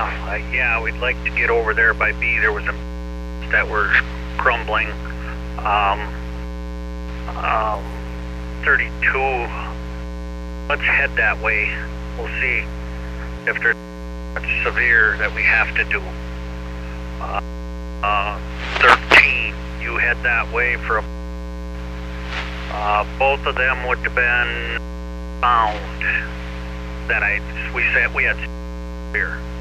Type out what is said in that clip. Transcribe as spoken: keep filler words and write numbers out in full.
uh, yeah, we'd like to get over there by B. There was a that were crumbling. Um, um, thirty-two. Let's head that way. We'll see if there's much severe that we have to do. Uh, uh, thirteen. You head that way for a. Uh, both of them would have been found. That I we said we had here.